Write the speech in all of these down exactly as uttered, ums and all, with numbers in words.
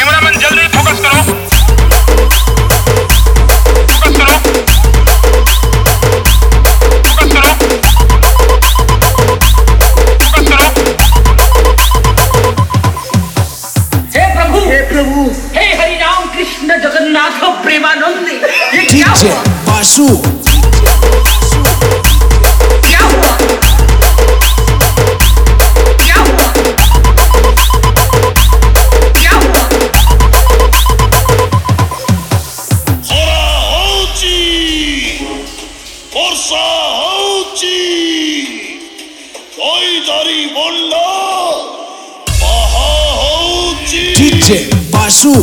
Cameraman जल्दी focus करो, focus करो, फोकस करो, फोकस करो। हे प्रभु, हे प्रभु, हे हरि राम कृष्ण जगन्नाथ प्रेमानंद, ये क्या हुआ? बासु क्या हुआ? क्या हुआ? क्या हुआ? ଖରା ହଉଛି ବର୍ଷା ହଉଛି ଦଇଦାରି ବଣ୍ଡ ବାହା ହଉଛି डीजे बासु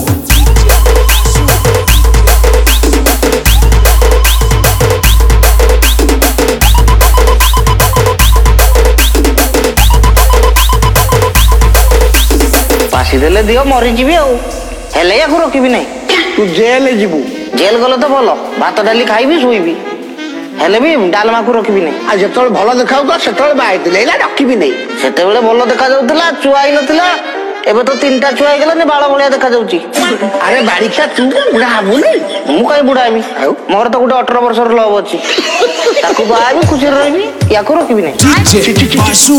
फाशी देले दियो मरीजी आउ हेले या रखी ना तू जेल जीवु जेल गले तो भल भात डाली खाइबी शोबी हेले भी डालमा को रखी ना आ जो भल देखा से बाहर रखी नहीं सेते भल देखा जाउतला छुआ ही नथिला एबे तो तीनटा छुआ गला बाल भलिया देखा जाउची अरे बाड़ीखा तू बुढ़ा हबुनी मु कहीं बुढ़ा हेबी मोर तो गोटे अठारह वर्ष लव अच्छी ताकू बाहर खुशी रही या रखी ना डीजे बासु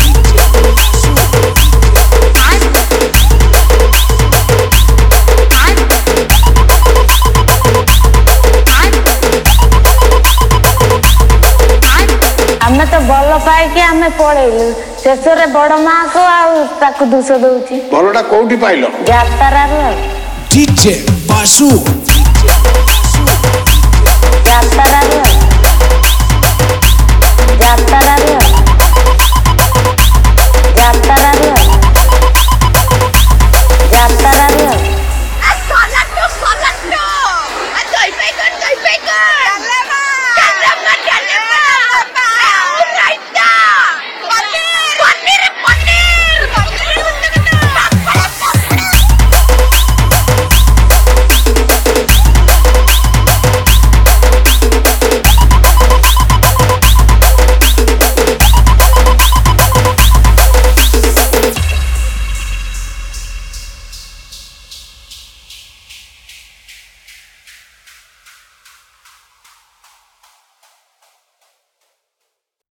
आमे तो भल पाई आमे पढ़ेलु शेष में बड़ माँ को आकु दोष दौची भलटा कोठी पाइल डीजे बासु यात्रा